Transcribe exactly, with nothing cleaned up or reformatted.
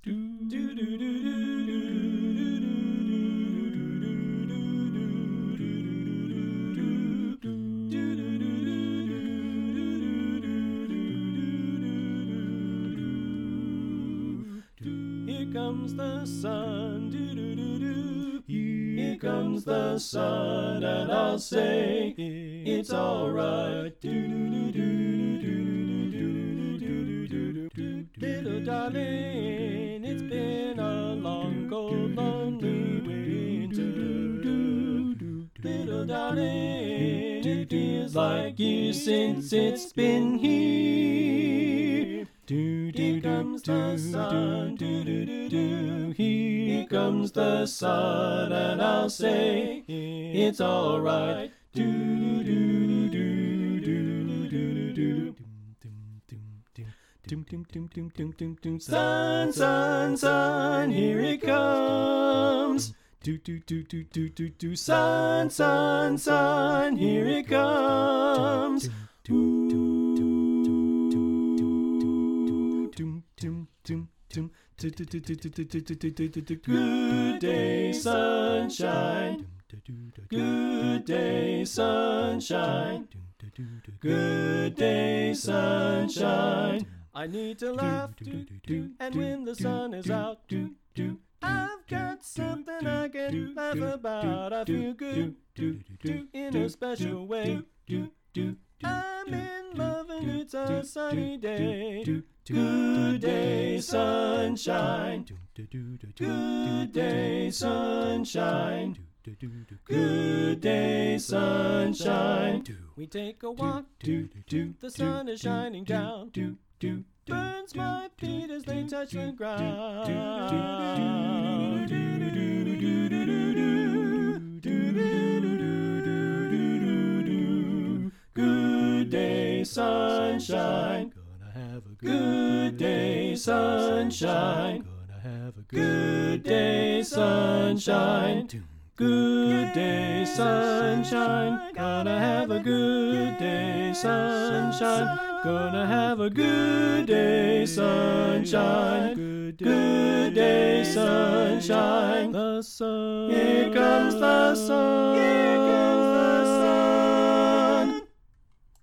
Here comes the sun, do-do-do-do. Here comes the sun, and I'll say it's alright. Little darling, it's been a long, cold, lonely winter. Little darling, it feels like years since it's been here. Here comes the sun, do-do-do-do. Here comes the sun, and I'll say it's alright. Do-do-do-do-do-do-do-do-do. Sun, sun, sun, here it comes. Do do do do do do do. Sun, sun, sun, here it comes. Do do do do do do do do. Good day, sunshine. Good day, sunshine. Good day, sunshine. I need to laugh, and when the sun is out, I've got something I can laugh about. I feel good in a special way. I'm in love and it's a sunny day. Good day, sunshine. Good day, sunshine. Good day, sunshine. We take a walk, the sun is shining down. Burns my feet as they touch the ground. Good day, sunshine. Gonna have a good day, sunshine. Gonna have a good day, sunshine. Good day, sunshine. Gonna have a good day, sunshine. Gonna have a good day, sunshine. Good, good day, sunshine. The sun. Here comes the sun. Here comes